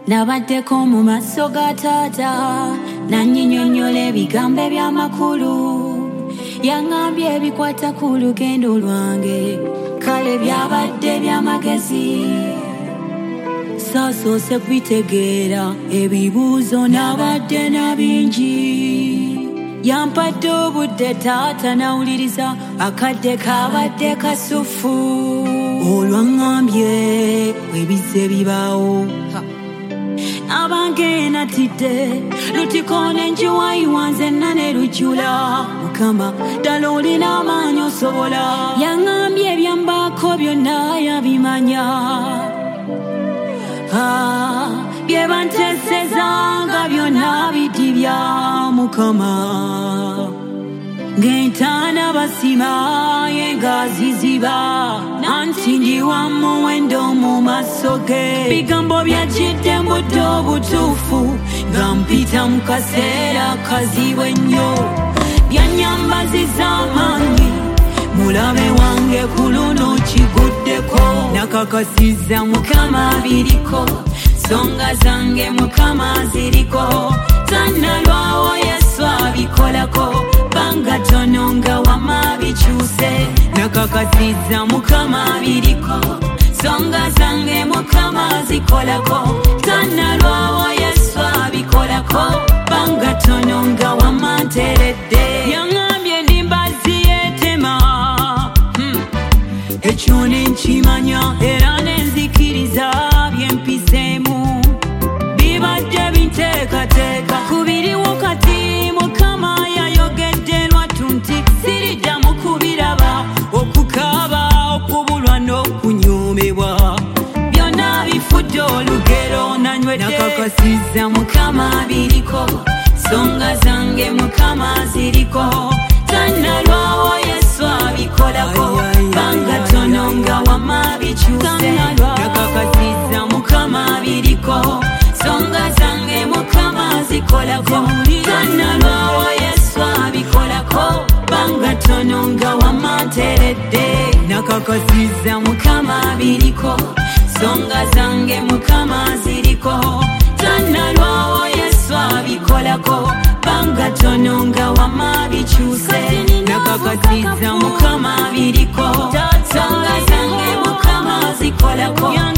Nabaddeko mu maaso ga taata nannyinnyonnyola ebigambo eby'amakulu yaŋŋambye ebikwata ku lugendo lwange kale byabadde by'amagezi saasoose kubitegeera ebibuuzo nabadde na bingi yampadde obudde taata nawuliriza akadde kabadde kasufu olwaŋŋambye ebize bibaawo abange natidde lutiko nenjiwayiwanze nane lujjula mukama ddala olina amaanyi osobola yaŋŋambye ebyambaako byonna yabimanya bye banteesezanga byonna biddi bya mukama ng'entaana basima yengaziziba nanti ndi wa muwendo mu maaso ge bigambo byajjidde mu budde obutuufu nga mpita mu kaseera kazibu ennyo byanyambaziza amaanyi mulabe wange ku luno kiguddeko nakakasiza mukama biriko songa zange mukama ziriko tannalwawo yesu abikolako banga tono nga wama bikyuse nakakasiza mukama biriko songa zange mukama zikolako tannalwawo yesu abikolako banga tono nga wama nteredde yaŋŋambye ndi mbazzi yeetema ekyo nenkimanya era nenzikiriza byempiseemu bibadde binteekateeka kubiriwo kati mukama yayogedde lwattu nti siriddamu kubiraba okukaaba okubulwa n'okunyoomebwa byonna bifudde olugero nanywedde nakakasiza mukama biriko songa zange mukama ziriko tannalwawo yesu abikolako banga tono nga wama bikyuse nakakasiza mukama biriko songa zange mukama zikolako tannalwawo yesu abikolako banga tono nga wama nteredde nakakasiza mukama biriko songa zange mukama ziriko tannalwawo yesu abikolako banga tono nga wama bikyuse nakakasiza mukama biriko songa zange mukama zikolako